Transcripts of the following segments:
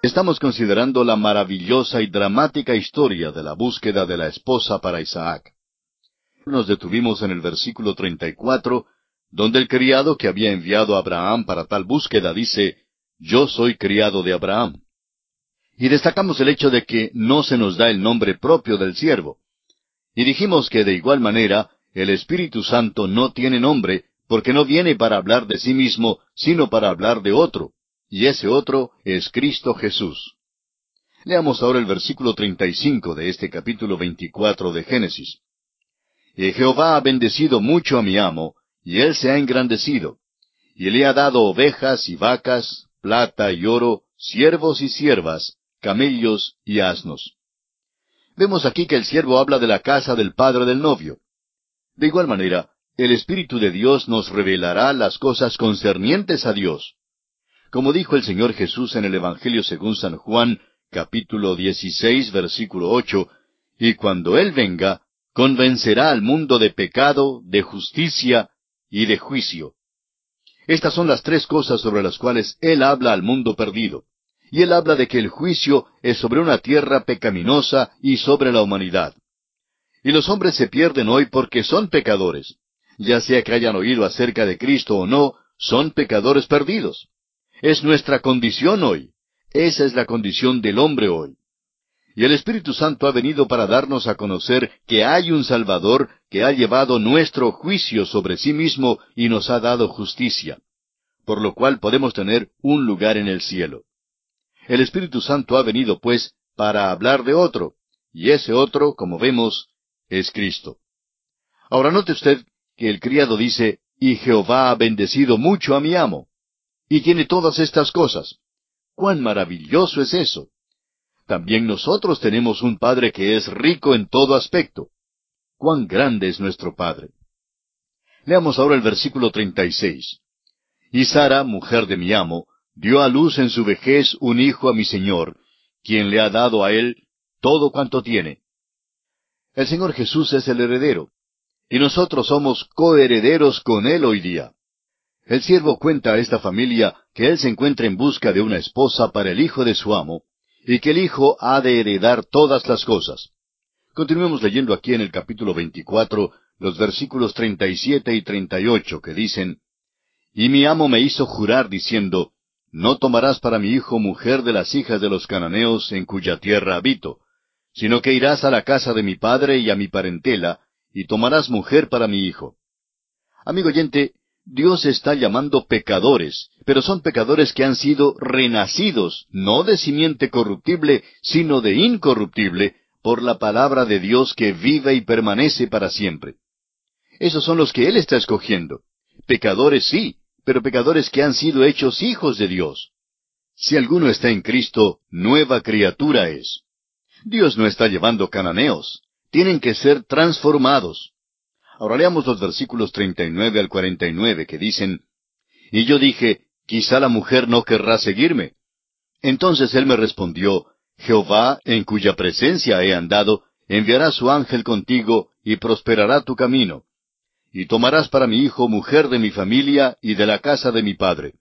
Estamos considerando la maravillosa y dramática historia de la búsqueda de la esposa para Isaac. Nos detuvimos en el versículo 34, donde el criado que había enviado a Abraham para tal búsqueda dice, «Yo soy criado de Abraham». Y destacamos el hecho de que no se nos da el nombre propio del siervo. Y dijimos que de igual manera, el Espíritu Santo no tiene nombre, porque no viene para hablar de sí mismo, sino para hablar de otro. Y ese otro es Cristo Jesús. Leamos ahora el versículo 35 de este capítulo 24 de Génesis. «Y Jehová ha bendecido mucho a mi amo, y él se ha engrandecido, y le ha dado ovejas y vacas, plata y oro, siervos y siervas, camellos y asnos». Vemos aquí que el siervo habla de la casa del padre del novio. De igual manera, el Espíritu de Dios nos revelará las cosas concernientes a Dios. Como dijo el Señor Jesús en el Evangelio según San Juan, capítulo 16, versículo 8, «Y cuando Él venga, convencerá al mundo de pecado, de justicia y de juicio». Estas son las tres cosas sobre las cuales Él habla al mundo perdido. Y Él habla de que el juicio es sobre una tierra pecaminosa y sobre la humanidad. Y los hombres se pierden hoy porque son pecadores. Ya sea que hayan oído acerca de Cristo o no, son pecadores perdidos. Es nuestra condición hoy. Esa es la condición del hombre hoy. Y el Espíritu Santo ha venido para darnos a conocer que hay un Salvador que ha llevado nuestro juicio sobre sí mismo y nos ha dado justicia, por lo cual podemos tener un lugar en el cielo. El Espíritu Santo ha venido, pues, para hablar de otro, y ese otro, como vemos, es Cristo. Ahora note usted que el criado dice, «Y Jehová ha bendecido mucho a mi amo», y tiene todas estas cosas. ¡Cuán maravilloso es eso! También nosotros tenemos un Padre que es rico en todo aspecto. ¡Cuán grande es nuestro Padre! Leamos ahora el versículo 36. «Y Sara, mujer de mi amo, dio a luz en su vejez un hijo a mi señor, quien le ha dado a él todo cuanto tiene». El Señor Jesús es el heredero, y nosotros somos coherederos con Él hoy día. El siervo cuenta a esta familia que él se encuentra en busca de una esposa para el hijo de su amo, y que el hijo ha de heredar todas las cosas. Continuemos leyendo aquí en el capítulo 24, los versículos 37 y 38, que dicen, «Y mi amo me hizo jurar diciendo, no tomarás para mi hijo mujer de las hijas de los cananeos en cuya tierra habito, sino que irás a la casa de mi padre y a mi parentela, y tomarás mujer para mi hijo». Amigo oyente, Dios está llamando pecadores, pero son pecadores que han sido renacidos, no de simiente corruptible, sino de incorruptible, por la palabra de Dios que vive y permanece para siempre. Esos son los que Él está escogiendo. Pecadores sí, pero pecadores que han sido hechos hijos de Dios. Si alguno está en Cristo, nueva criatura es. Dios no está llevando cananeos. Tienen que ser transformados. Ahora leamos los versículos 39 al 49 que dicen, «Y yo dije, quizá la mujer no querrá seguirme». Entonces él me respondió, «Jehová, en cuya presencia he andado, enviará su ángel contigo, y prosperará tu camino. Y tomarás para mi hijo mujer de mi familia y de la casa de mi padre.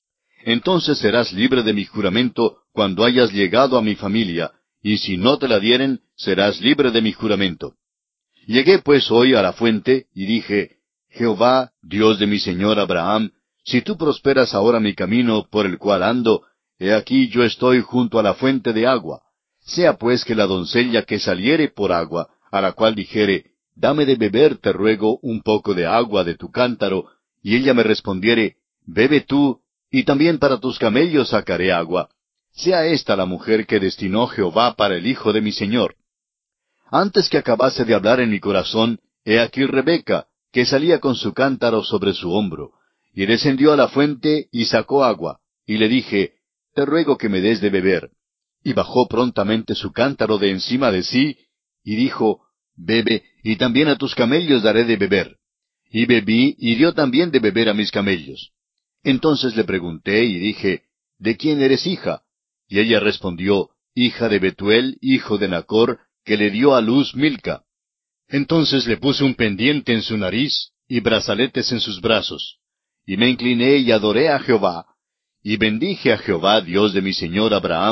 Entonces serás libre de mi juramento cuando hayas llegado a mi familia, y si no te la dieren, serás libre de mi juramento». Llegué pues hoy a la fuente, y dije, «Jehová, Dios de mi señor Abraham, si tú prosperas ahora mi camino por el cual ando, he aquí yo estoy junto a la fuente de agua. Sea pues que la doncella que saliere por agua, a la cual dijere, dame de beber, te ruego, un poco de agua de tu cántaro, y ella me respondiere, bebe tú, y también para tus camellos sacaré agua. Sea esta la mujer que destinó Jehová para el hijo de mi señor». Antes que acabase de hablar en mi corazón, he aquí Rebeca, que salía con su cántaro sobre su hombro, y descendió a la fuente y sacó agua, y le dije, te ruego que me des de beber. Y bajó prontamente su cántaro de encima de sí, y dijo, bebe, y también a tus camellos daré de beber. Y bebí, y dio también de beber a mis camellos. Entonces le pregunté, y dije, ¿de quién eres hija? Y ella respondió, hija de Betuel, hijo de Nachr, que le dio a luz Milca. Entonces le puse un pendiente en su nariz, y brazaletes en sus brazos. Y me incliné y adoré a Jehová, y bendije a Jehová, Dios de mi señor Abraham,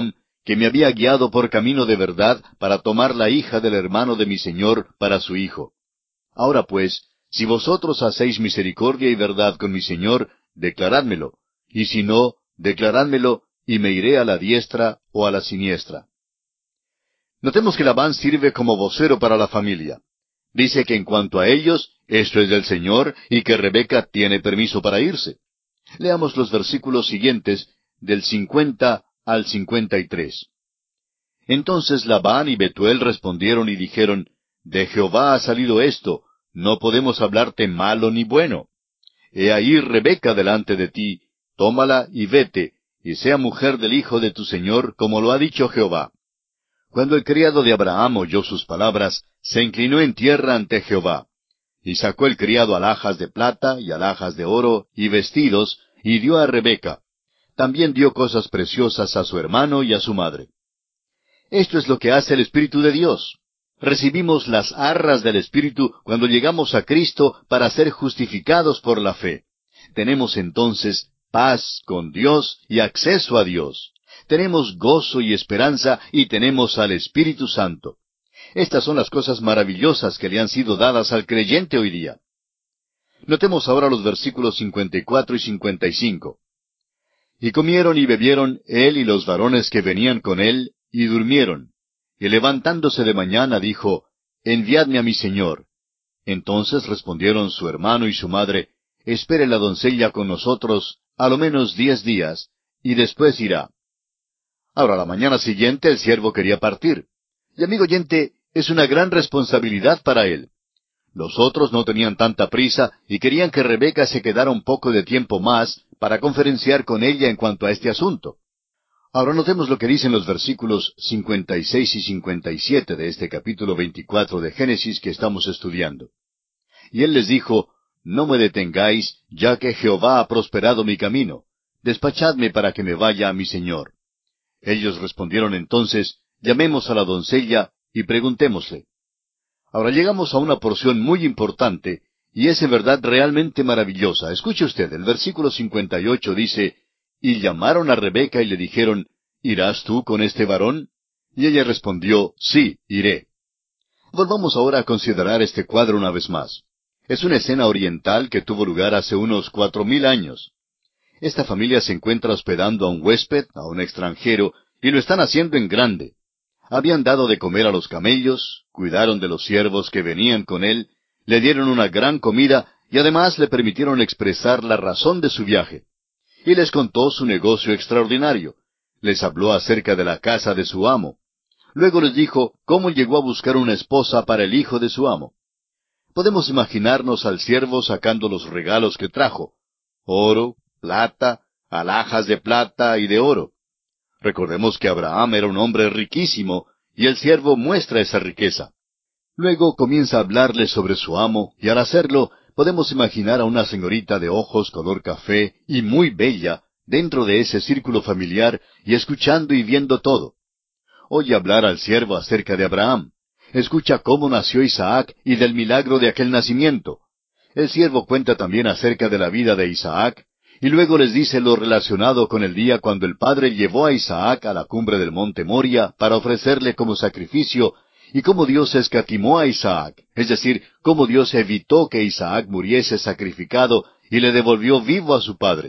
que me había guiado por camino de verdad para tomar la hija del hermano de mi señor para su hijo. Ahora pues, si vosotros hacéis misericordia y verdad con mi señor, declarádmelo, y si no, declarádmelo, y me iré a la diestra o a la siniestra. Notemos que Labán sirve como vocero para la familia. Dice que en cuanto a ellos, esto es del Señor, y que Rebeca tiene permiso para irse. Leamos los versículos siguientes, del 50 al 53. Entonces Labán y Betuel respondieron y dijeron, De Jehová ha salido esto, no podemos hablarte malo ni bueno. He ahí Rebeca delante de ti, tómala y vete, y sea mujer del hijo de tu señor, como lo ha dicho Jehová. Cuando el criado de Abraham oyó sus palabras, se inclinó en tierra ante Jehová. Y sacó el criado alhajas de plata y alhajas de oro y vestidos, y dio a Rebeca. También dio cosas preciosas a su hermano y a su madre. Esto es lo que hace el Espíritu de Dios. Recibimos las arras del Espíritu cuando llegamos a Cristo para ser justificados por la fe. Tenemos entonces paz con Dios y acceso a Dios. Tenemos gozo y esperanza y tenemos al Espíritu Santo. Estas son las cosas maravillosas que le han sido dadas al creyente hoy día. Notemos ahora los versículos 54 y 55. Y comieron y bebieron él y los varones que venían con él, y durmieron. Y levantándose de mañana dijo, Enviadme a mi señor. Entonces respondieron su hermano y su madre, Espere la doncella con nosotros a lo menos 10 días, y después irá. Ahora, la mañana siguiente el siervo quería partir. Y amigo oyente, es una gran responsabilidad para él. Los otros no tenían tanta prisa y querían que Rebeca se quedara un poco de tiempo más para conferenciar con ella en cuanto a este asunto. Ahora notemos lo que dicen los versículos 56 y 57 de este capítulo 24 de Génesis que estamos estudiando. Y él les dijo, No me detengáis, ya que Jehová ha prosperado mi camino. Despachadme para que me vaya a mi señor. Ellos respondieron entonces, Llamemos a la doncella y preguntémosle. Ahora llegamos a una porción muy importante, y es en verdad realmente maravillosa. Escuche usted, el versículo 58 dice, Y llamaron a Rebeca y le dijeron, ¿Irás tú con este varón? Y ella respondió, Sí, iré. Volvamos ahora a considerar este cuadro una vez más. Es una escena oriental que tuvo lugar hace unos 4000 años. Esta familia se encuentra hospedando a un huésped, a un extranjero, y lo están haciendo en grande. Habían dado de comer a los camellos, cuidaron de los siervos que venían con él, le dieron una gran comida y además le permitieron expresar la razón de su viaje. Y les contó su negocio extraordinario. Les habló acerca de la casa de su amo. Luego les dijo cómo llegó a buscar una esposa para el hijo de su amo. Podemos imaginarnos al siervo sacando los regalos que trajo: oro, plata, alhajas de plata y de oro. Recordemos que Abraham era un hombre riquísimo, y el siervo muestra esa riqueza. Luego comienza a hablarle sobre su amo, y al hacerlo, podemos imaginar a una señorita de ojos color café y muy bella dentro de ese círculo familiar y escuchando y viendo todo. Oye hablar al siervo acerca de Abraham. Escucha cómo nació Isaac y del milagro de aquel nacimiento. El siervo cuenta también acerca de la vida de Isaac, y luego les dice lo relacionado con el día cuando el padre llevó a Isaac a la cumbre del monte Moria para ofrecerle como sacrificio, y cómo Dios escatimó a Isaac, es decir, cómo Dios evitó que Isaac muriese sacrificado y le devolvió vivo a su padre.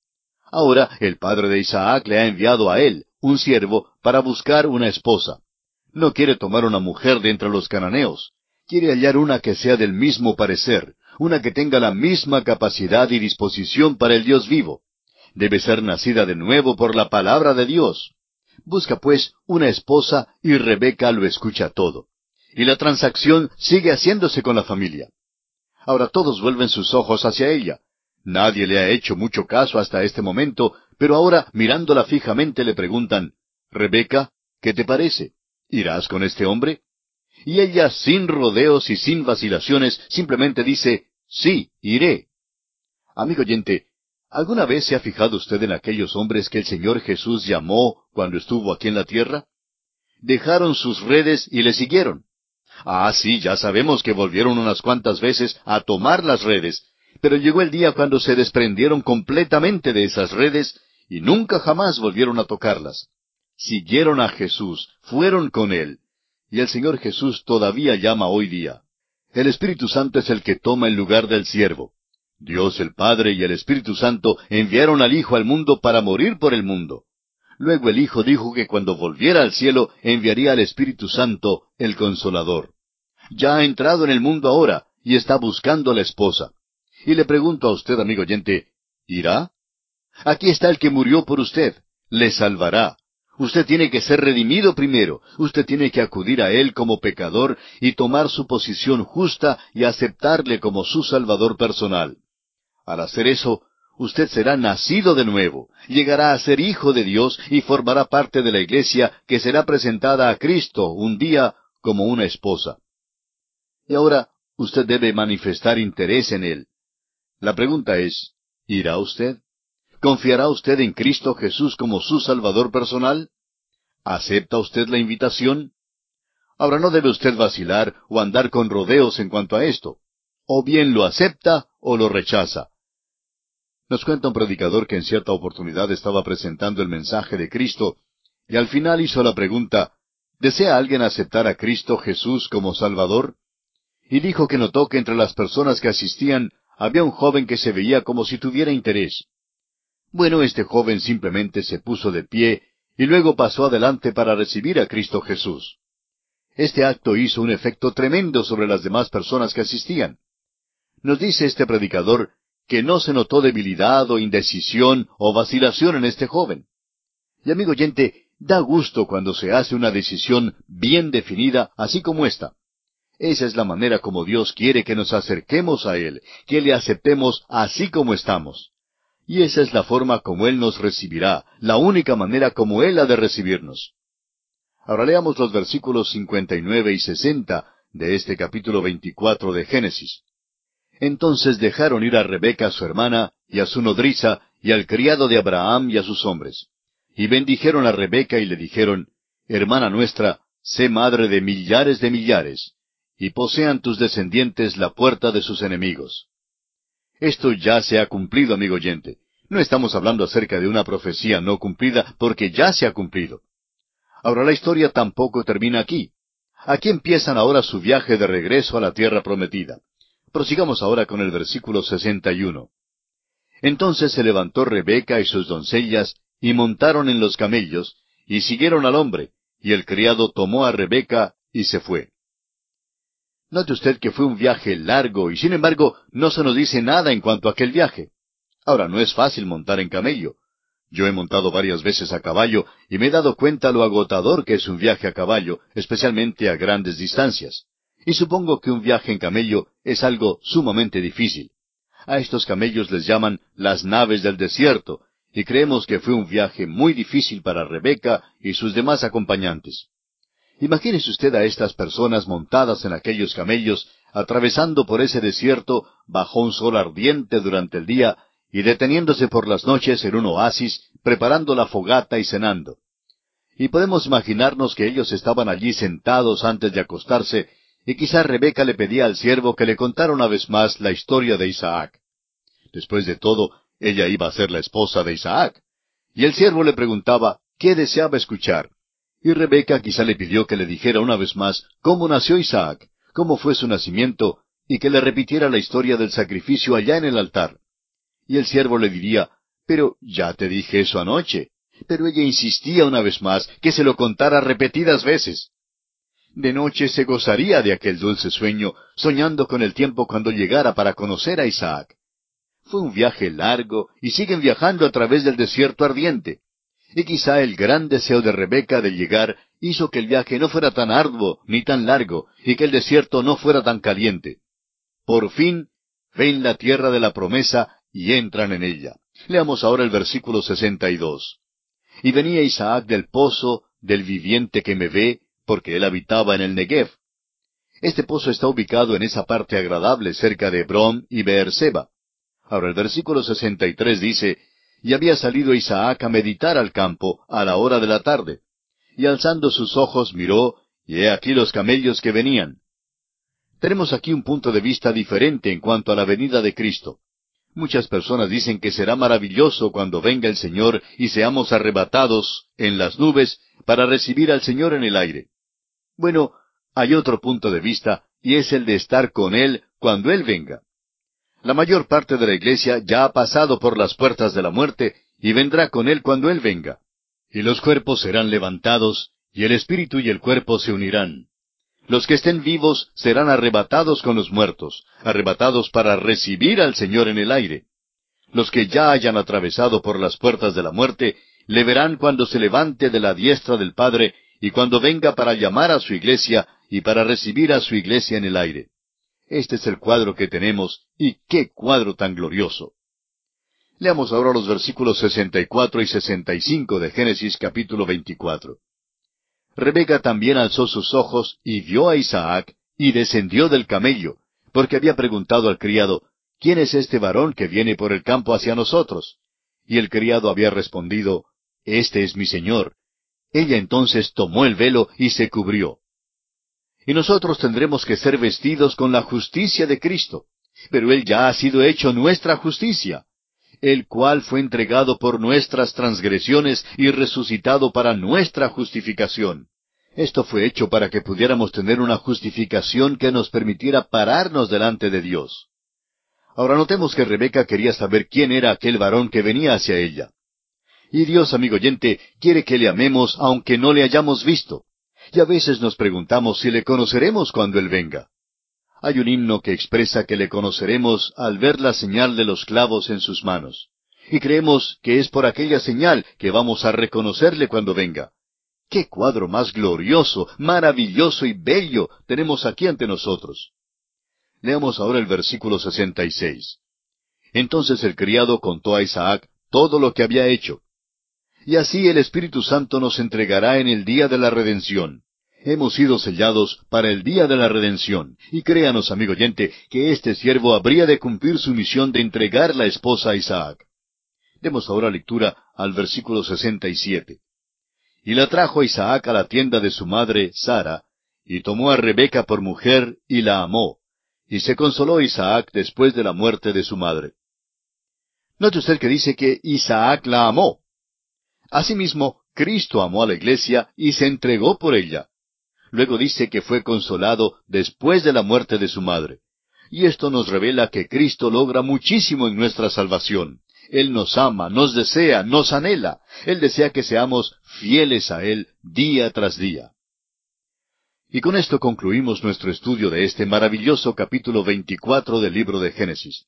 Ahora el padre de Isaac le ha enviado a él, un siervo, para buscar una esposa. No quiere tomar una mujer de entre los cananeos. Quiere hallar una que sea del mismo parecer, una que tenga la misma capacidad y disposición para el Dios vivo. Debe ser nacida de nuevo por la palabra de Dios. Busca pues una esposa y Rebeca lo escucha todo. Y la transacción sigue haciéndose con la familia. Ahora todos vuelven sus ojos hacia ella. Nadie le ha hecho mucho caso hasta este momento, pero ahora mirándola fijamente le preguntan, Rebeca, ¿qué te parece? ¿Irás con este hombre? Y ella, sin rodeos y sin vacilaciones, simplemente dice, sí, iré. Amigo oyente, ¿alguna vez se ha fijado usted en aquellos hombres que el Señor Jesús llamó cuando estuvo aquí en la tierra? Dejaron sus redes y le siguieron. Ah, sí, ya sabemos que volvieron unas cuantas veces a tomar las redes, pero llegó el día cuando se desprendieron completamente de esas redes y nunca jamás volvieron a tocarlas. siguieron a Jesús, fueron con Él. Y el Señor Jesús todavía llama hoy día. El Espíritu Santo es el que toma el lugar del siervo. Dios el Padre y el Espíritu Santo enviaron al Hijo al mundo para morir por el mundo. Luego el Hijo dijo que cuando volviera al cielo enviaría al Espíritu Santo, el Consolador. Ya ha entrado en el mundo ahora y está buscando a la esposa. Y le pregunto a usted, amigo oyente, ¿irá? Aquí está el que murió por usted. Le salvará. Usted tiene que ser redimido primero. Usted tiene que acudir a Él como pecador y tomar su posición justa y aceptarle como su Salvador personal. Al hacer eso, usted será nacido de nuevo, llegará a ser hijo de Dios y formará parte de la iglesia que será presentada a Cristo un día como una esposa. Y ahora, usted debe manifestar interés en Él. La pregunta es, ¿irá usted? ¿Confiará usted en Cristo Jesús como su Salvador personal? ¿Acepta usted la invitación? Ahora no debe usted vacilar o andar con rodeos en cuanto a esto. O bien lo acepta o lo rechaza. Nos cuenta un predicador que en cierta oportunidad estaba presentando el mensaje de Cristo y al final hizo la pregunta, ¿desea alguien aceptar a Cristo Jesús como Salvador? Y dijo que notó que entre las personas que asistían había un joven que se veía como si tuviera interés. Bueno, este joven simplemente se puso de pie y luego pasó adelante para recibir a Cristo Jesús. Este acto hizo un efecto tremendo sobre las demás personas que asistían. Nos dice este predicador que no se notó debilidad o indecisión o vacilación en este joven. Y amigo oyente, da gusto cuando se hace una decisión bien definida, así como esta. Esa es la manera como Dios quiere que nos acerquemos a Él, que le aceptemos así como estamos. Y esa es la forma como Él nos recibirá, la única manera como Él ha de recibirnos. Ahora leamos los versículos 59 y 60 de este capítulo 24 de Génesis. Entonces dejaron ir a Rebeca su hermana, y a su nodriza, y al criado de Abraham y a sus hombres. Y bendijeron a Rebeca y le dijeron, Hermana nuestra, sé madre de millares, y posean tus descendientes la puerta de sus enemigos. Esto ya se ha cumplido, amigo oyente. No estamos hablando acerca de una profecía no cumplida, porque ya se ha cumplido. Ahora la historia tampoco termina aquí. Aquí empiezan ahora su viaje de regreso a la tierra prometida. Prosigamos ahora con el versículo 61. Entonces se levantó Rebeca y sus doncellas, y montaron en los camellos, y siguieron al hombre, y el criado tomó a Rebeca y se fue. Note usted que fue un viaje largo, y sin embargo no se nos dice nada en cuanto a aquel viaje. Ahora, no es fácil montar en camello. Yo he montado varias veces a caballo, y me he dado cuenta lo agotador que es un viaje a caballo, especialmente a grandes distancias. Y supongo que un viaje en camello es algo sumamente difícil. A estos camellos les llaman las naves del desierto, y creemos que fue un viaje muy difícil para Rebeca y sus demás acompañantes. Imagínese usted a estas personas montadas en aquellos camellos, atravesando por ese desierto bajo un sol ardiente durante el día y deteniéndose por las noches en un oasis, preparando la fogata y cenando. Y podemos imaginarnos que ellos estaban allí sentados antes de acostarse, y quizá Rebeca le pedía al siervo que le contara una vez más la historia de Isaac. Después de todo, ella iba a ser la esposa de Isaac. Y el siervo le preguntaba qué deseaba escuchar. Y Rebeca quizá le pidió que le dijera una vez más cómo nació Isaac, cómo fue su nacimiento, y que le repitiera la historia del sacrificio allá en el altar. Y el siervo le diría, pero ya te dije eso anoche. Pero ella insistía una vez más que se lo contara repetidas veces. De noche se gozaría de aquel dulce sueño, soñando con el tiempo cuando llegara para conocer a Isaac. Fue un viaje largo y siguen viajando a través del desierto ardiente. Y quizá el gran deseo de Rebeca de llegar hizo que el viaje no fuera tan arduo ni tan largo, y que el desierto no fuera tan caliente. Por fin, ven la tierra de la promesa y entran en ella. Leamos ahora el versículo 62. Y venía Isaac del pozo del viviente que me ve, porque él habitaba en el Negev. Este pozo está ubicado en esa parte agradable cerca de Hebrón y Beerseba. Ahora el versículo 63 dice, y había salido Isaac a meditar al campo a la hora de la tarde. Y alzando sus ojos miró, y he aquí los camellos que venían. Tenemos aquí un punto de vista diferente en cuanto a la venida de Cristo. Muchas personas dicen que será maravilloso cuando venga el Señor y seamos arrebatados en las nubes para recibir al Señor en el aire. Bueno, hay otro punto de vista, y es el de estar con Él cuando Él venga. La mayor parte de la iglesia ya ha pasado por las puertas de la muerte y vendrá con Él cuando Él venga. Y los cuerpos serán levantados, y el espíritu y el cuerpo se unirán. Los que estén vivos serán arrebatados con los muertos, arrebatados para recibir al Señor en el aire. Los que ya hayan atravesado por las puertas de la muerte, le verán cuando se levante de la diestra del Padre y cuando venga para llamar a su iglesia y para recibir a su iglesia en el aire. Este es el cuadro que tenemos, y qué cuadro tan glorioso. Leamos ahora los versículos 64 y 65 de Génesis capítulo 24. Rebeca también alzó sus ojos y vio a Isaac, y descendió del camello, porque había preguntado al criado, ¿quién es este varón que viene por el campo hacia nosotros? Y el criado había respondido, Este es mi señor. Ella entonces tomó el velo y se cubrió. Y nosotros tendremos que ser vestidos con la justicia de Cristo, pero Él ya ha sido hecho nuestra justicia, el cual fue entregado por nuestras transgresiones y resucitado para nuestra justificación. Esto fue hecho para que pudiéramos tener una justificación que nos permitiera pararnos delante de Dios. Ahora notemos que Rebeca quería saber quién era aquel varón que venía hacia ella. Y Dios, amigo oyente, quiere que le amemos aunque no le hayamos visto. Y a veces nos preguntamos si le conoceremos cuando Él venga. Hay un himno que expresa que le conoceremos al ver la señal de los clavos en sus manos. Y creemos que es por aquella señal que vamos a reconocerle cuando venga. ¡Qué cuadro más glorioso, maravilloso y bello tenemos aquí ante nosotros! Leamos ahora el versículo 66. Entonces el criado contó a Isaac todo lo que había hecho. Y así el Espíritu Santo nos entregará en el día de la redención. Hemos sido sellados para el día de la redención. Y créanos, amigo oyente, que este siervo habría de cumplir su misión de entregar la esposa a Isaac. Demos ahora lectura al versículo 67. Y la trajo Isaac a la tienda de su madre, Sara, y tomó a Rebeca por mujer, y la amó. Y se consoló Isaac después de la muerte de su madre. Note usted que dice que Isaac la amó. Asimismo, Cristo amó a la iglesia y se entregó por ella. Luego dice que fue consolado después de la muerte de su madre. Y esto nos revela que Cristo logra muchísimo en nuestra salvación. Él nos ama, nos desea, nos anhela. Él desea que seamos fieles a Él día tras día. Y con esto concluimos nuestro estudio de este maravilloso capítulo 24 del libro de Génesis.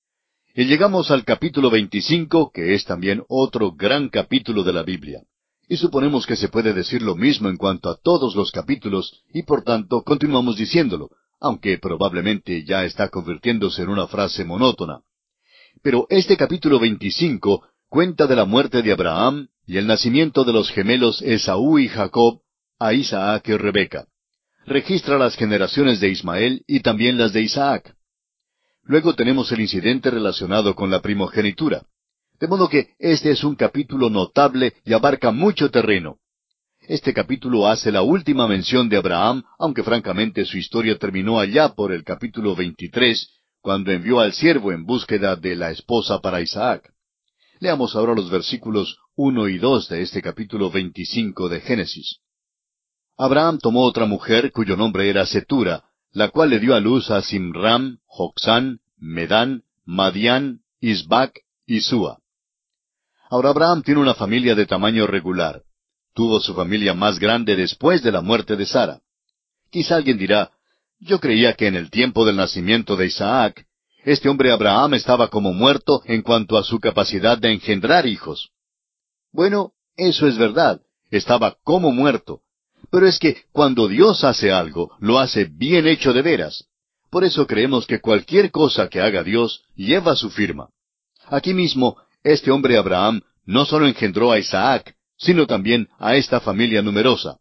Y llegamos al capítulo 25, que es también otro gran capítulo de la Biblia. Y suponemos que se puede decir lo mismo en cuanto a todos los capítulos, y por tanto continuamos diciéndolo, aunque probablemente ya está convirtiéndose en una frase monótona. Pero este capítulo 25 cuenta de la muerte de Abraham y el nacimiento de los gemelos Esaú y Jacob, a Isaac y Rebeca. Registra las generaciones de Ismael y también las de Isaac. Luego tenemos el incidente relacionado con la primogenitura. De modo que este es un capítulo notable y abarca mucho terreno. Este capítulo hace la última mención de Abraham, aunque francamente su historia terminó allá por el capítulo 23, cuando envió al siervo en búsqueda de la esposa para Isaac. Leamos ahora los versículos 1 y 2 de este capítulo 25 de Génesis. Abraham tomó otra mujer cuyo nombre era Setura, la cual le dio a luz a Simram, Jocsán, Medán, Madián, Isbac y Súa. Ahora Abraham tiene una familia de tamaño regular. Tuvo su familia más grande después de la muerte de Sara. Quizá alguien dirá, yo creía que en el tiempo del nacimiento de Isaac, este hombre Abraham estaba como muerto en cuanto a su capacidad de engendrar hijos. Bueno, eso es verdad, estaba como muerto. Pero es que cuando Dios hace algo, lo hace bien hecho de veras. Por eso creemos que cualquier cosa que haga Dios lleva su firma. Aquí mismo, este hombre Abraham no solo engendró a Isaac, sino también a esta familia numerosa.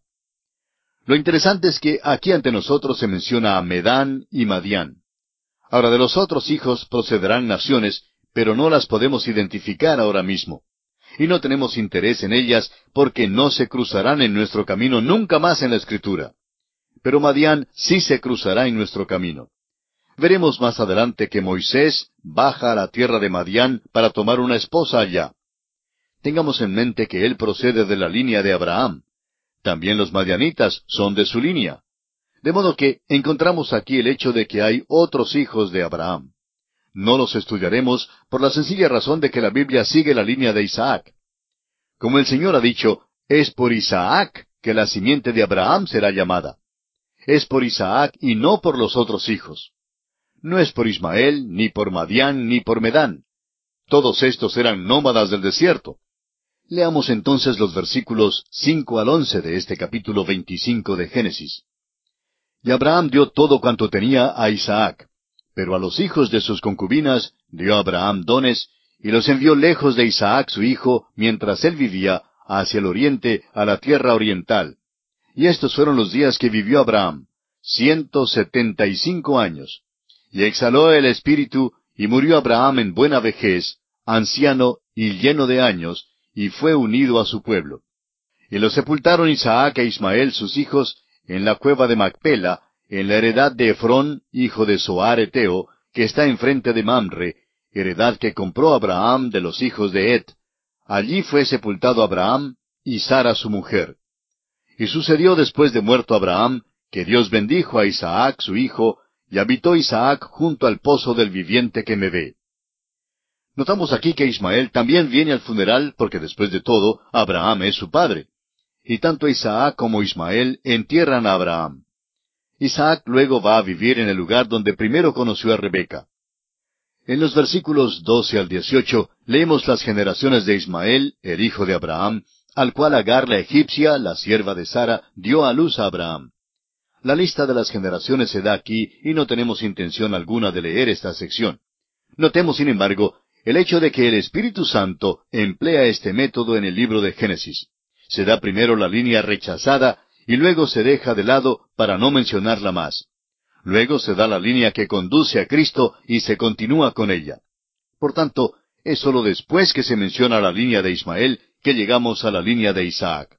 Lo interesante es que aquí ante nosotros se menciona a Medán y Madián. Ahora de los otros hijos procederán naciones, pero no las podemos identificar ahora mismo. Y no tenemos interés en ellas porque no se cruzarán en nuestro camino nunca más en la Escritura. Pero Madián sí se cruzará en nuestro camino. Veremos más adelante que Moisés baja a la tierra de Madián para tomar una esposa allá. Tengamos en mente que él procede de la línea de Abraham. También los madianitas son de su línea. De modo que encontramos aquí el hecho de que hay otros hijos de Abraham. No los estudiaremos por la sencilla razón de que la Biblia sigue la línea de Isaac. Como el Señor ha dicho, es por Isaac que la simiente de Abraham será llamada. Es por Isaac y no por los otros hijos. No es por Ismael, ni por Madián, ni por Medán. Todos estos eran nómadas del desierto. Leamos entonces los versículos 5 al 11 de este capítulo 25 de Génesis. Y Abraham dio todo cuanto tenía a Isaac, pero a los hijos de sus concubinas dio Abraham dones, y los envió lejos de Isaac su hijo, mientras él vivía, hacia el oriente, a la tierra oriental. Y estos fueron los días que vivió Abraham, 175 años. Y exhaló el espíritu, y murió Abraham en buena vejez, anciano y lleno de años, y fue unido a su pueblo. Y lo sepultaron Isaac e Ismael sus hijos en la cueva de Macpela, en la heredad de Efrón, hijo de Zoar Eteo, que está enfrente de Mamre, heredad que compró Abraham de los hijos de Et. Allí fue sepultado Abraham y Sara su mujer. Y sucedió después de muerto Abraham, que Dios bendijo a Isaac su hijo, y habitó Isaac junto al pozo del viviente que me ve. Notamos aquí que Ismael también viene al funeral porque después de todo, Abraham es su padre. Y tanto Isaac como Ismael entierran a Abraham. Isaac luego va a vivir en el lugar donde primero conoció a Rebeca. En los versículos 12 al 18 leemos las generaciones de Ismael, el hijo de Abraham, al cual Agar la egipcia, la sierva de Sara, dio a luz a Abraham. La lista de las generaciones se da aquí y no tenemos intención alguna de leer esta sección. Notemos, sin embargo, el hecho de que el Espíritu Santo emplea este método en el libro de Génesis. Se da primero la línea rechazada y luego se deja de lado para no mencionarla más. Luego se da la línea que conduce a Cristo y se continúa con ella. Por tanto, es sólo después que se menciona la línea de Ismael que llegamos a la línea de Isaac.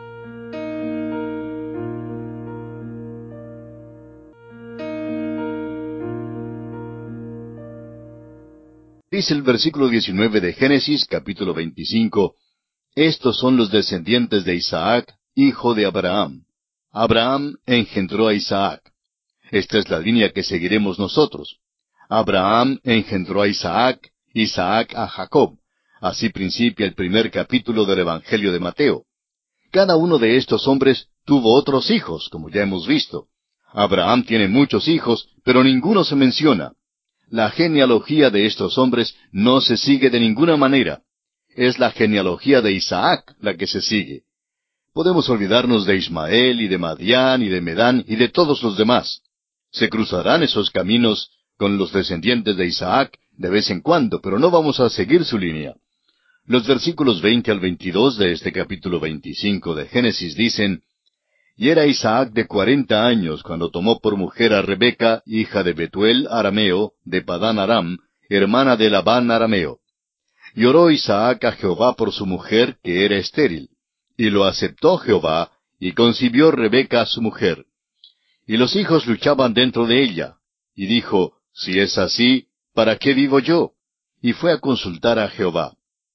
Dice el versículo 19 de Génesis, capítulo 25, estos son los descendientes de Isaac, hijo de Abraham. Abraham engendró a Isaac. Esta es la línea que seguiremos nosotros. Abraham engendró a Isaac, Isaac a Jacob. Así principia el primer capítulo del Evangelio de Mateo. Cada uno de estos hombres tuvo otros hijos, como ya hemos visto. Abraham tiene muchos hijos, pero ninguno se menciona. La genealogía de estos hombres no se sigue de ninguna manera. Es la genealogía de Isaac la que se sigue. Podemos olvidarnos de Ismael y de Madián y de Medán y de todos los demás. Se cruzarán esos caminos con los descendientes de Isaac de vez en cuando, pero no vamos a seguir su línea. Los versículos 20 al 22 de este capítulo 25 de Génesis dicen, y era Isaac de 40 años cuando tomó por mujer a Rebeca, hija de Betuel arameo, de Padán Aram, hermana de Labán arameo. Y oró Isaac a Jehová por su mujer, que era estéril. Y lo aceptó Jehová, y concibió Rebeca su mujer. Y los hijos luchaban dentro de ella. Y dijo, si es así, ¿para qué vivo yo? Y fue a consultar a Jehová.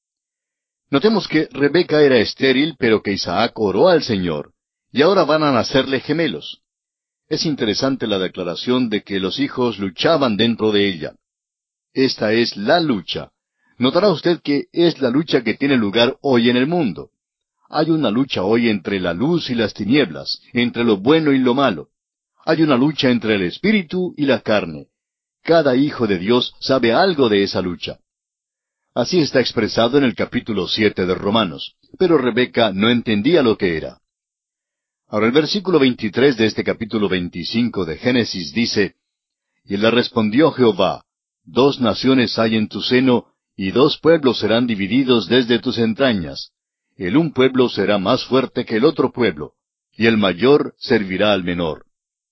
Notemos que Rebeca era estéril, pero que Isaac oró al Señor. Y ahora van a nacerle gemelos. Es interesante la declaración de que los hijos luchaban dentro de ella. Esta es la lucha. Notará usted que es la lucha que tiene lugar hoy en el mundo. Hay una lucha hoy entre la luz y las tinieblas, entre lo bueno y lo malo. Hay una lucha entre el espíritu y la carne. Cada hijo de Dios sabe algo de esa lucha. Así está expresado en el capítulo 7 de Romanos, pero Rebeca no entendía lo que era. Ahora el versículo 23 de este capítulo 25 de Génesis dice, y le respondió Jehová, 2 naciones hay en tu seno, y 2 pueblos serán divididos desde tus entrañas. El un pueblo será más fuerte que el otro pueblo, y el mayor servirá al menor.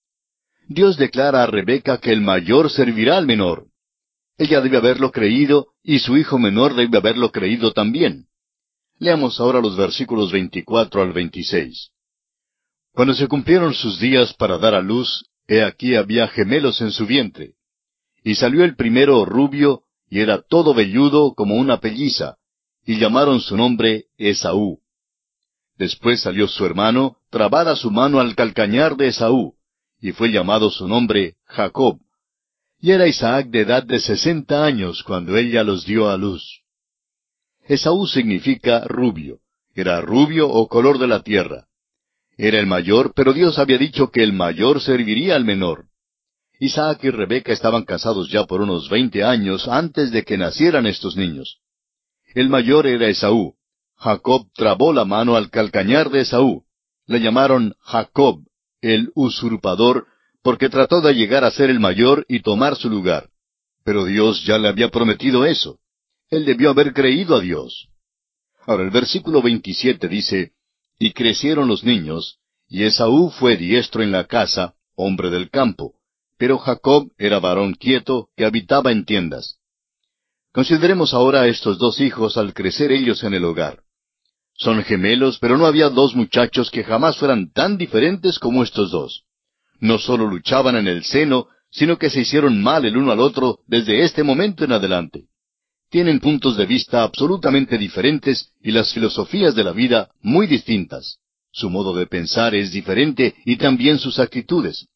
Dios declara a Rebeca que el mayor servirá al menor. Ella debe haberlo creído, y su hijo menor debe haberlo creído también. Leamos ahora los versículos 24 al 26. Cuando se cumplieron sus días para dar a luz, he aquí había gemelos en su vientre. Y salió el primero rubio, y era todo velludo como una pelliza, y llamaron su nombre Esaú. Después salió su hermano, trabada su mano al calcañar de Esaú, y fue llamado su nombre Jacob. Y era Isaac de edad de 60 años cuando ella los dio a luz. Esaú significa rubio. Era rubio o color de la tierra. Era el mayor, pero Dios había dicho que el mayor serviría al menor. Isaac y Rebeca estaban casados ya por unos 20 años antes de que nacieran estos niños. El mayor era Esaú. Jacob trabó la mano al calcañar de Esaú. Le llamaron Jacob, el usurpador, porque trató de llegar a ser el mayor y tomar su lugar. Pero Dios ya le había prometido eso. Él debió haber creído a Dios. Ahora el versículo 27 dice, Y crecieron los niños, y Esaú fue diestro en la casa, hombre del campo, pero Jacob era varón quieto, que habitaba en tiendas. Consideremos ahora a estos dos hijos al crecer ellos en el hogar. Son gemelos, pero no había dos muchachos que jamás fueran tan diferentes como estos dos. No solo luchaban en el seno, sino que se hicieron mal el uno al otro desde este momento en adelante. Tienen puntos de vista absolutamente diferentes y las filosofías de la vida muy distintas. Su modo de pensar es diferente y también sus actitudes.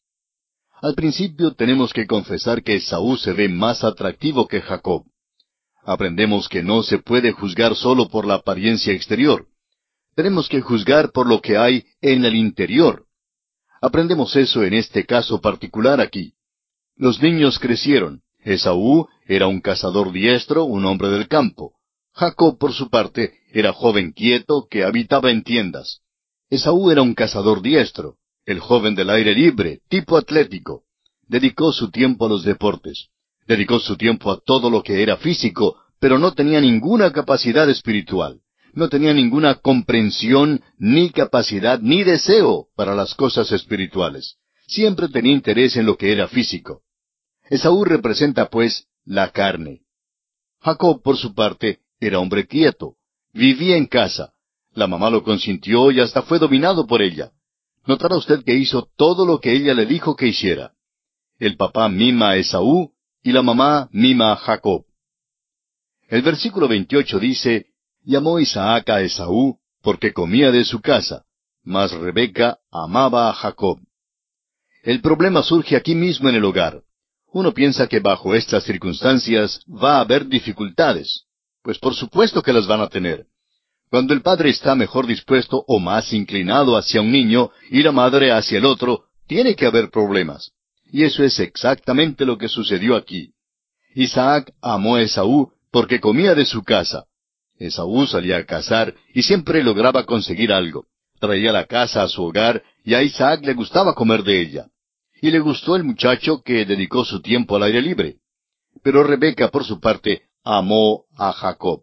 Al principio tenemos que confesar que Esaú se ve más atractivo que Jacob. Aprendemos que no se puede juzgar solo por la apariencia exterior. Tenemos que juzgar por lo que hay en el interior. Aprendemos eso en este caso particular aquí. Los niños crecieron. Esaú era un cazador diestro, un hombre del campo. Jacob, por su parte, era joven quieto que habitaba en tiendas. Esaú era un cazador diestro, el joven del aire libre, tipo atlético. Dedicó su tiempo a los deportes. Dedicó su tiempo a todo lo que era físico, pero no tenía ninguna capacidad espiritual. No tenía ninguna comprensión, ni capacidad, ni deseo para las cosas espirituales. Siempre tenía interés en lo que era físico. Esaú representa, pues, la carne. Jacob, por su parte, era hombre quieto. Vivía en casa. La mamá lo consintió y hasta fue dominado por ella. Notará usted que hizo todo lo que ella le dijo que hiciera. El papá mima a Esaú y la mamá mima a Jacob. El versículo 28 dice, Llamó Isaac a Esaú porque comía de su casa, mas Rebeca amaba a Jacob. El problema surge aquí mismo en el hogar. Uno piensa que bajo estas circunstancias va a haber dificultades. Pues por supuesto que las van a tener. Cuando el padre está mejor dispuesto o más inclinado hacia un niño y la madre hacia el otro, tiene que haber problemas. Y eso es exactamente lo que sucedió aquí. Isaac amó a Esaú porque comía de su casa. Esaú salía a cazar y siempre lograba conseguir algo. Traía la casa a su hogar y a Isaac le gustaba comer de ella. Y le gustó el muchacho que dedicó su tiempo al aire libre. Pero Rebeca, por su parte, amó a Jacob.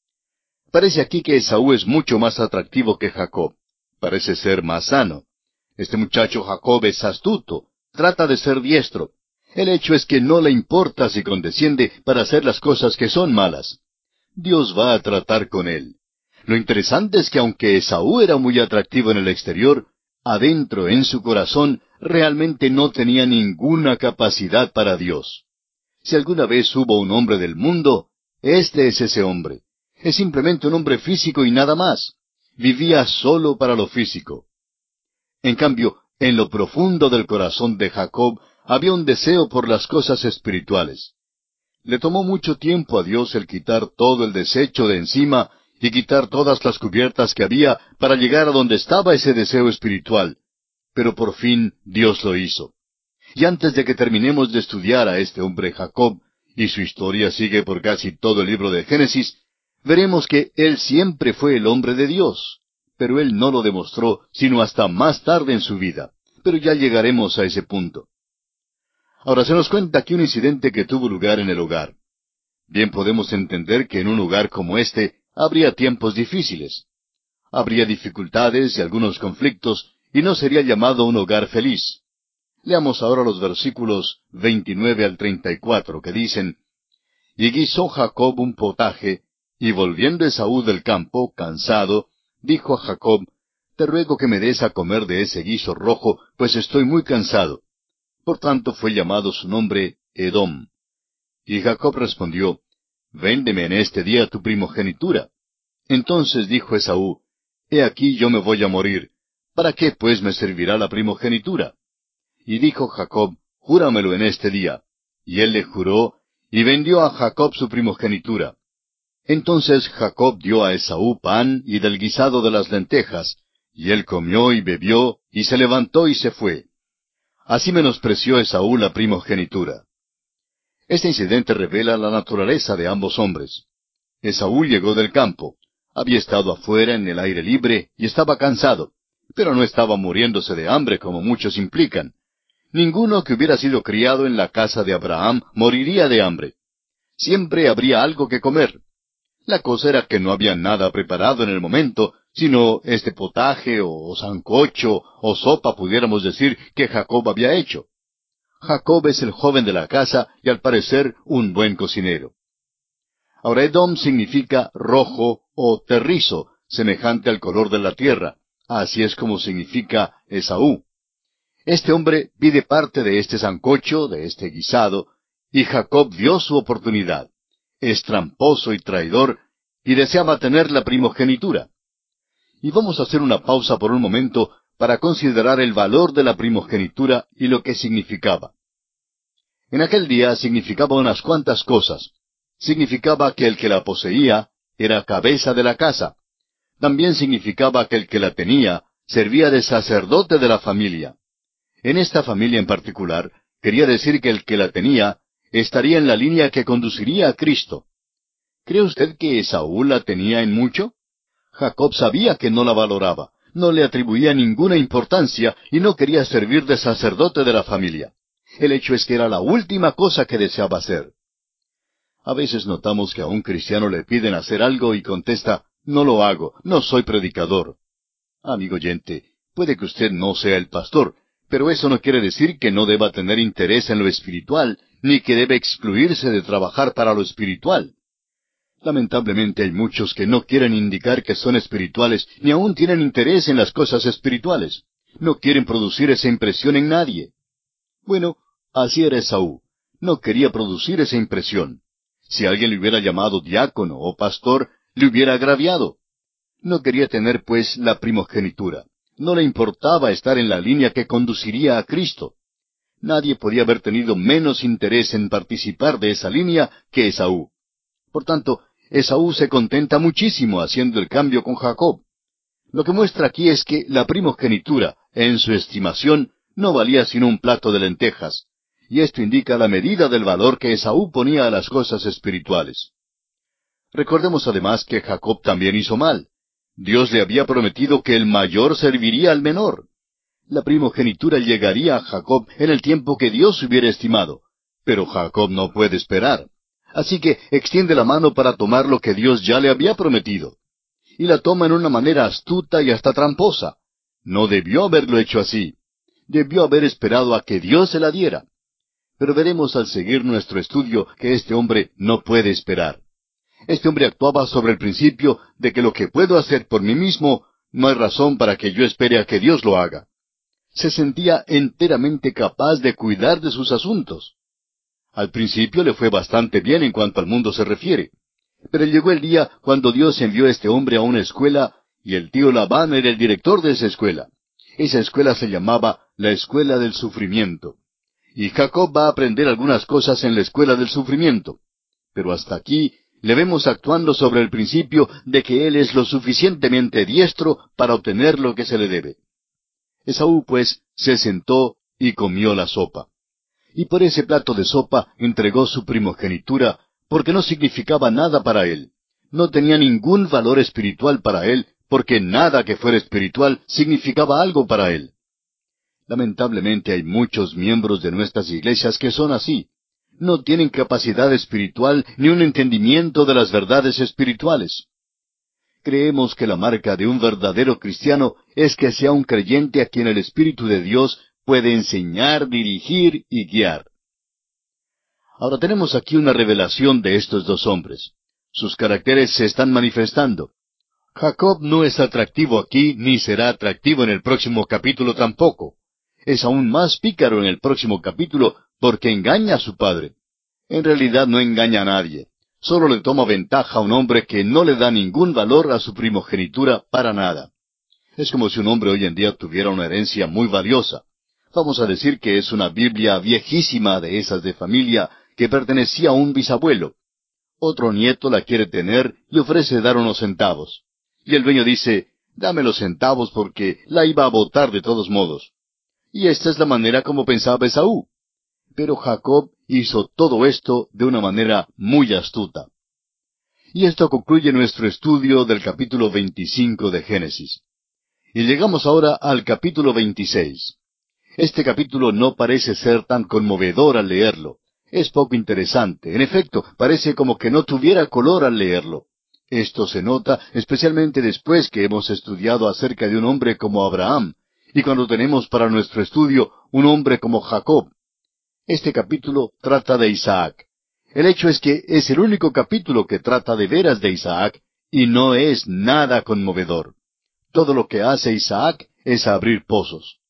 Parece aquí que Esaú es mucho más atractivo que Jacob. Parece ser más sano. Este muchacho Jacob es astuto, trata de ser diestro. El hecho es que no le importa si condesciende para hacer las cosas que son malas. Dios va a tratar con él. Lo interesante es que aunque Esaú era muy atractivo en el exterior, adentro, en su corazón, realmente no tenía ninguna capacidad para Dios. Si alguna vez hubo un hombre del mundo, este es ese hombre. Es simplemente un hombre físico y nada más. Vivía solo para lo físico. En cambio, en lo profundo del corazón de Jacob había un deseo por las cosas espirituales. Le tomó mucho tiempo a Dios el quitar todo el desecho de encima y quitar todas las cubiertas que había para llegar a donde estaba ese deseo espiritual. Pero por fin Dios lo hizo. Y antes de que terminemos de estudiar a este hombre Jacob, y su historia sigue por casi todo el libro de Génesis, veremos que él siempre fue el hombre de Dios. Pero él no lo demostró sino hasta más tarde en su vida. Pero ya llegaremos a ese punto. Ahora se nos cuenta aquí un incidente que tuvo lugar en el hogar. Bien podemos entender que en un hogar como este habría tiempos difíciles. Habría dificultades y algunos conflictos, y no sería llamado un hogar feliz. Leamos ahora los versículos 29 al 34, que dicen, Y guisó Jacob un potaje, y volviendo Esaú del campo, cansado, dijo a Jacob, Te ruego que me des a comer de ese guiso rojo, pues estoy muy cansado. Por tanto fue llamado su nombre Edom. Y Jacob respondió, Véndeme en este día tu primogenitura. Entonces dijo Esaú, He aquí yo me voy a morir. ¿Para qué pues me servirá la primogenitura? Y dijo Jacob, Júramelo en este día. Y él le juró, y vendió a Jacob su primogenitura. Entonces Jacob dio a Esaú pan y del guisado de las lentejas, y él comió y bebió, y se levantó y se fue. Así menospreció Esaú la primogenitura. Este incidente revela la naturaleza de ambos hombres. Esaú llegó del campo. Había estado afuera en el aire libre y estaba cansado, pero no estaba muriéndose de hambre como muchos implican. Ninguno que hubiera sido criado en la casa de Abraham moriría de hambre. Siempre habría algo que comer. La cosa era que no había nada preparado en el momento, sino este potaje o sancocho o sopa, pudiéramos decir, que Jacob había hecho. Jacob es el joven de la casa y al parecer un buen cocinero. Ahora Edom significa rojo o terrizo, semejante al color de la tierra. Así es como significa Esaú. Este hombre pide parte de este sancocho, de este guisado, y Jacob vio su oportunidad. Es tramposo y traidor, y deseaba tener la primogenitura. Y vamos a hacer una pausa por un momento para considerar el valor de la primogenitura y lo que significaba. En aquel día significaba unas cuantas cosas. Significaba que el que la poseía era cabeza de la casa. También significaba que el que la tenía servía de sacerdote de la familia. En esta familia en particular, quería decir que el que la tenía estaría en la línea que conduciría a Cristo. ¿Cree usted que Esaú la tenía en mucho? Jacob sabía que no la valoraba, no le atribuía ninguna importancia y no quería servir de sacerdote de la familia. El hecho es que era la última cosa que deseaba hacer. A veces notamos que a un cristiano le piden hacer algo y contesta, no lo hago, no soy predicador. Amigo oyente, puede que usted no sea el pastor, pero eso no quiere decir que no deba tener interés en lo espiritual, ni que debe excluirse de trabajar para lo espiritual. Lamentablemente hay muchos que no quieren indicar que son espirituales, ni aún tienen interés en las cosas espirituales. No quieren producir esa impresión en nadie. Bueno, así era Esaú. No quería producir esa impresión. Si alguien le hubiera llamado diácono o pastor, le hubiera agraviado. No quería tener, pues, la primogenitura. No le importaba estar en la línea que conduciría a Cristo. Nadie podía haber tenido menos interés en participar de esa línea que Esaú. Por tanto, Esaú se contenta muchísimo haciendo el cambio con Jacob. Lo que muestra aquí es que la primogenitura, en su estimación, no valía sino un plato de lentejas, y esto indica la medida del valor que Esaú ponía a las cosas espirituales. Recordemos además que Jacob también hizo mal. Dios le había prometido que el mayor serviría al menor. La primogenitura llegaría a Jacob en el tiempo que Dios hubiera estimado, pero Jacob no puede esperar. Así que extiende la mano para tomar lo que Dios ya le había prometido. Y la toma en una manera astuta y hasta tramposa. No debió haberlo hecho así. Debió haber esperado a que Dios se la diera. Pero veremos al seguir nuestro estudio que este hombre no puede esperar. Este hombre actuaba sobre el principio de que lo que puedo hacer por mí mismo, no hay razón para que yo espere a que Dios lo haga. Se sentía enteramente capaz de cuidar de sus asuntos. Al principio le fue bastante bien en cuanto al mundo se refiere. Pero llegó el día cuando Dios envió a este hombre a una escuela, y el tío Labán era el director de esa escuela. Esa escuela se llamaba la Escuela del Sufrimiento. Y Jacob va a aprender algunas cosas en la Escuela del Sufrimiento. Pero hasta aquí le vemos actuando sobre el principio de que él es lo suficientemente diestro para obtener lo que se le debe. Esaú, pues, se sentó y comió la sopa. Y por ese plato de sopa entregó su primogenitura, porque no significaba nada para él. No tenía ningún valor espiritual para él, porque nada que fuera espiritual significaba algo para él. Lamentablemente hay muchos miembros de nuestras iglesias que son así. No tienen capacidad espiritual ni un entendimiento de las verdades espirituales. Creemos que la marca de un verdadero cristiano es que sea un creyente a quien el Espíritu de Dios puede enseñar, dirigir y guiar. Ahora tenemos aquí una revelación de estos dos hombres. Sus caracteres se están manifestando. Jacob no es atractivo aquí, ni será atractivo en el próximo capítulo tampoco. Es aún más pícaro en el próximo capítulo porque engaña a su padre. En realidad no engaña a nadie. Solo le toma ventaja a un hombre que no le da ningún valor a su primogenitura para nada. Es como si un hombre hoy en día tuviera una herencia muy valiosa. Vamos a decir que es una Biblia viejísima de esas de familia que pertenecía a un bisabuelo. Otro nieto la quiere tener y ofrece dar unos centavos. Y el dueño dice, dame los centavos porque la iba a botar de todos modos. Y esta es la manera como pensaba Esaú. Pero Jacob hizo todo esto de una manera muy astuta. Y esto concluye nuestro estudio del capítulo 25 de Génesis. Y llegamos ahora al capítulo 26. Este capítulo no parece ser tan conmovedor al leerlo. Es poco interesante. En efecto, parece como que no tuviera color al leerlo. Esto se nota especialmente después que hemos estudiado acerca de un hombre como Abraham, y cuando tenemos para nuestro estudio un hombre como Jacob. Este capítulo trata de Isaac. El hecho es que es el único capítulo que trata de veras de Isaac, y no es nada conmovedor. Todo lo que hace Isaac es abrir pozos.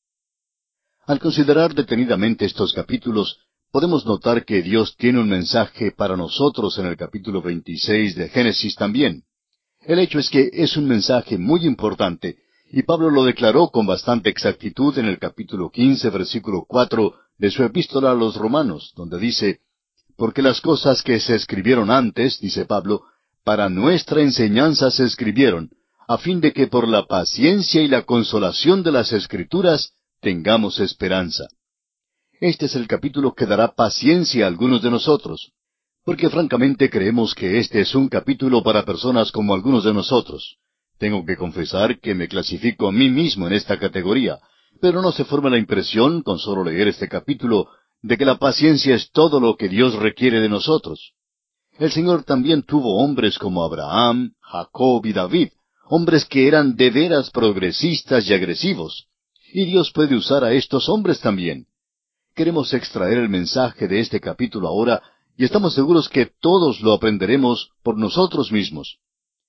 Al considerar detenidamente estos capítulos, podemos notar que Dios tiene un mensaje para nosotros en el capítulo 26 de Génesis también. El hecho es que es un mensaje muy importante, y Pablo lo declaró con bastante exactitud en el capítulo 15, versículo 4 de su epístola a los Romanos, donde dice, porque las cosas que se escribieron antes, dice Pablo, para nuestra enseñanza se escribieron, a fin de que por la paciencia y la consolación de las Escrituras tengamos esperanza. Este es el capítulo que dará paciencia a algunos de nosotros, porque francamente creemos que este es un capítulo para personas como algunos de nosotros. Tengo que confesar que me clasifico a mí mismo en esta categoría, pero no se forma la impresión, con solo leer este capítulo, de que la paciencia es todo lo que Dios requiere de nosotros. El Señor también tuvo hombres como Abraham, Jacob y David, hombres que eran de veras progresistas y agresivos. Y Dios puede usar a estos hombres también. Queremos extraer el mensaje de este capítulo ahora, y estamos seguros que todos lo aprenderemos por nosotros mismos.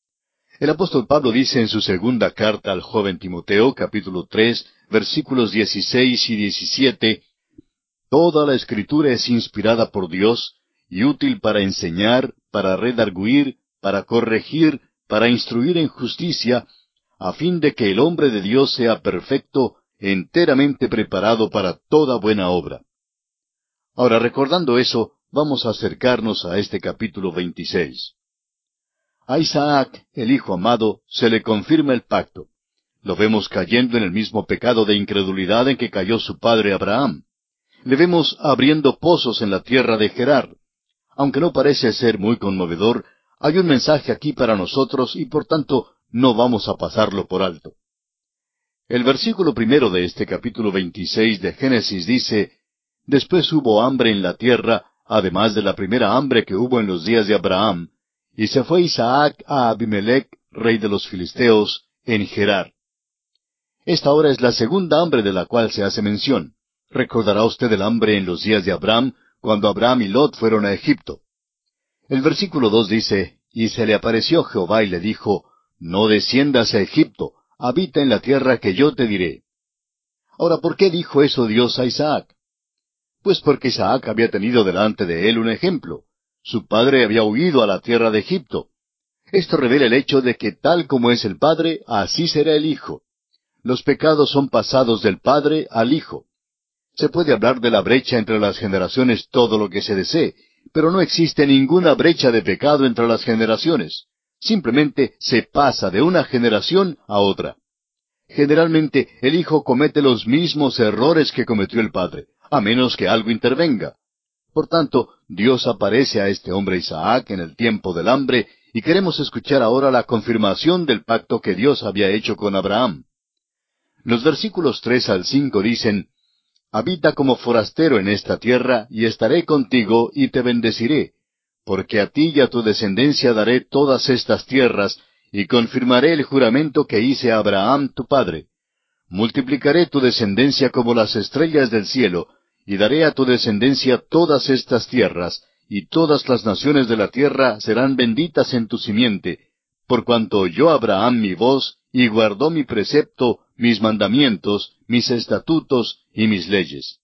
El apóstol Pablo dice en su segunda carta al joven Timoteo, capítulo 3, versículos 16 y 17, Toda la Escritura es inspirada por Dios y útil para enseñar, para redarguir, para corregir, para instruir en justicia, a fin de que el hombre de Dios sea perfecto, enteramente preparado para toda buena obra. Ahora, recordando eso, vamos a acercarnos a este capítulo 26. A Isaac, el hijo amado, se le confirma el pacto. Lo vemos cayendo en el mismo pecado de incredulidad en que cayó su padre Abraham. Le vemos abriendo pozos en la tierra de Gerar. Aunque no parece ser muy conmovedor, hay un mensaje aquí para nosotros y por tanto no vamos a pasarlo por alto. El versículo primero de este capítulo 26 de Génesis dice, Después hubo hambre en la tierra, además de la primera hambre que hubo en los días de Abraham, y se fue Isaac a Abimelech, rey de los filisteos, en Gerar. Esta ahora es la segunda hambre de la cual se hace mención. Recordará usted el hambre en los días de Abraham, cuando Abraham y Lot fueron a Egipto. El versículo 2 dice, Y se le apareció Jehová y le dijo, No desciendas a Egipto, habita en la tierra que yo te diré. Ahora, ¿por qué dijo eso Dios a Isaac? Pues porque Isaac había tenido delante de él un ejemplo. Su padre había huido a la tierra de Egipto. Esto revela el hecho de que tal como es el padre, así será el hijo. Los pecados son pasados del padre al hijo. Se puede hablar de la brecha entre las generaciones todo lo que se desee, pero no existe ninguna brecha de pecado entre las generaciones. Simplemente se pasa de una generación a otra. Generalmente el hijo comete los mismos errores que cometió el padre, a menos que algo intervenga. Por tanto, Dios aparece a este hombre Isaac en el tiempo del hambre, y queremos escuchar ahora la confirmación del pacto que Dios había hecho con Abraham. Los versículos 3 al 5 dicen, Habita como forastero en esta tierra, y estaré contigo, y te bendeciré, porque a ti y a tu descendencia daré todas estas tierras, y confirmaré el juramento que hice a Abraham tu padre. Multiplicaré tu descendencia como las estrellas del cielo, y daré a tu descendencia todas estas tierras, y todas las naciones de la tierra serán benditas en tu simiente, por cuanto oyó Abraham mi voz, y guardó mi precepto, mis mandamientos, mis estatutos y mis leyes.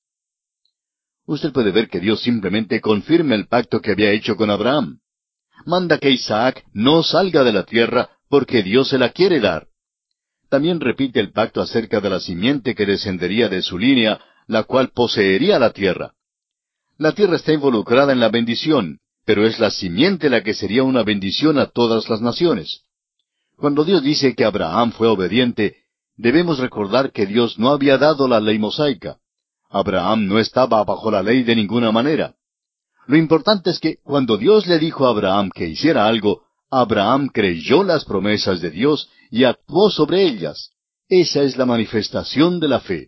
Usted puede ver que Dios simplemente confirma el pacto que había hecho con Abraham. Manda que Isaac no salga de la tierra porque Dios se la quiere dar. también repite el pacto acerca de la simiente que descendería de su línea, la cual poseería la tierra. La tierra está involucrada en la bendición, pero es la simiente la que sería una bendición a todas las naciones. Cuando Dios dice que Abraham fue obediente, debemos recordar que Dios no había dado la ley mosaica. Abraham no estaba bajo la ley de ninguna manera. Lo importante es que cuando Dios le dijo a Abraham que hiciera algo, Abraham creyó las promesas de Dios y actuó sobre ellas. Esa es la manifestación de la fe.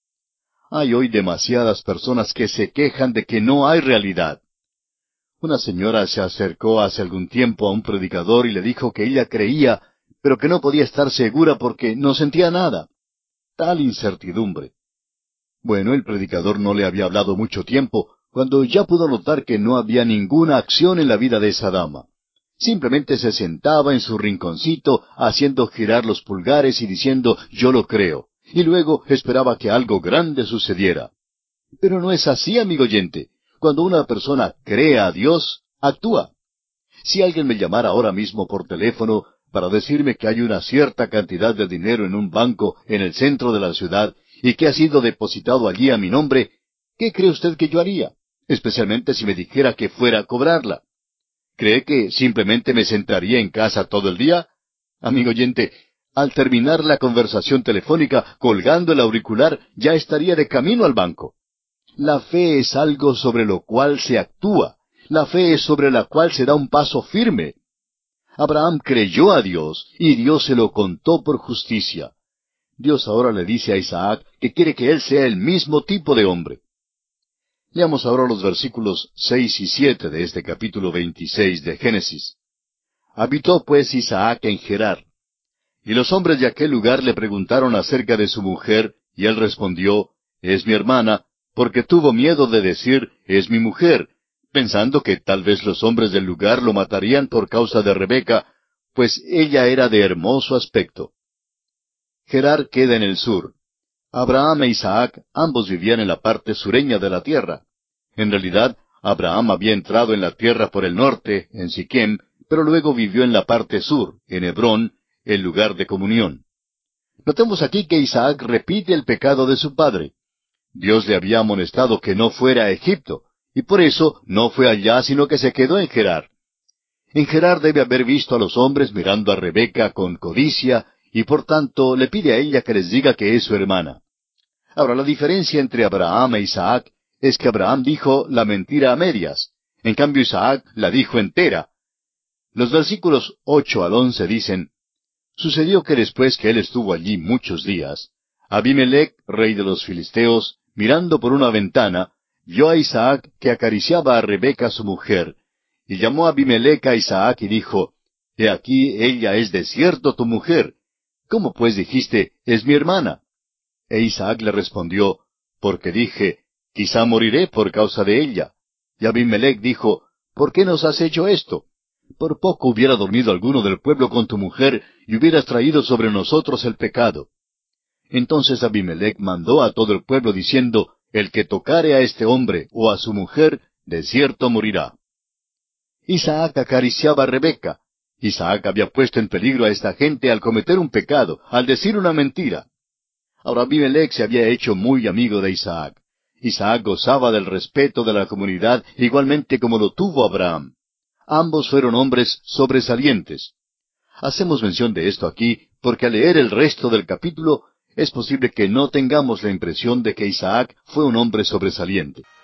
Hay hoy demasiadas personas que se quejan de que no hay realidad. Una señora se acercó hace algún tiempo a un predicador y le dijo que ella creía, pero que no podía estar segura porque no sentía nada. Tal incertidumbre. Bueno, el predicador no le había hablado mucho tiempo, cuando ya pudo notar que no había ninguna acción en la vida de esa dama. Simplemente se sentaba en su rinconcito, haciendo girar los pulgares y diciendo, yo lo creo. Y luego esperaba que algo grande sucediera. Pero no es así, amigo oyente. Cuando una persona cree a Dios, actúa. Si alguien me llamara ahora mismo por teléfono para decirme que hay una cierta cantidad de dinero en un banco en el centro de la ciudad y que ha sido depositado allí a mi nombre, ¿qué cree usted que yo haría? Especialmente si me dijera que fuera a cobrarla. ¿Cree que simplemente me sentaría en casa todo el día? Amigo oyente, al terminar la conversación telefónica, colgando el auricular, ya estaría de camino al banco. La fe es algo sobre lo cual se actúa. La fe es sobre la cual se da un paso firme. Abraham creyó a Dios y Dios se lo contó por justicia. Dios ahora le dice a Isaac que quiere que él sea el mismo tipo de hombre. Leamos ahora los versículos 6 y 7 de este capítulo 26 de Génesis. Habitó pues Isaac en Gerar. Y los hombres de aquel lugar le preguntaron acerca de su mujer, y él respondió, es mi hermana, porque tuvo miedo de decir, es mi mujer, pensando que tal vez los hombres del lugar lo matarían por causa de Rebeca, pues ella era de hermoso aspecto. Gerar queda en el sur. Abraham e Isaac ambos vivían en la parte sureña de la tierra. En realidad, Abraham había entrado en la tierra por el norte, en Siquem, pero luego vivió en la parte sur, en Hebrón, el lugar de comunión. Notemos aquí que Isaac repite el pecado de su padre. Dios le había amonestado que no fuera a Egipto, y por eso no fue allá, sino que se quedó en Gerar. En Gerar debe haber visto a los hombres mirando a Rebeca con codicia, y por tanto le pide a ella que les diga que es su hermana. Ahora, la diferencia entre Abraham e Isaac es que Abraham dijo la mentira a medias, en cambio Isaac la dijo entera. Los versículos 8 al 11 dicen, sucedió que después que él estuvo allí muchos días, Abimelech, rey de los filisteos, mirando por una ventana, vio a Isaac que acariciaba a Rebeca su mujer, y llamó a Abimelech a Isaac y dijo, he aquí ella es de cierto tu mujer. ¿Cómo pues dijiste, es mi hermana? E Isaac le respondió, porque dije, quizá moriré por causa de ella. Y Abimelech dijo, ¿por qué nos has hecho esto? Por poco hubiera dormido alguno del pueblo con tu mujer, y hubieras traído sobre nosotros el pecado. Entonces Abimelech mandó a todo el pueblo diciendo, el que tocare a este hombre o a su mujer, de cierto morirá. Isaac acariciaba a Rebeca. Isaac había puesto en peligro a esta gente al cometer un pecado, al decir una mentira. Ahora Abimelech se había hecho muy amigo de Isaac. Isaac gozaba del respeto de la comunidad igualmente como lo tuvo Abraham. Ambos fueron hombres sobresalientes. Hacemos mención de esto aquí porque al leer el resto del capítulo es posible que no tengamos la impresión de que Isaac fue un hombre sobresaliente.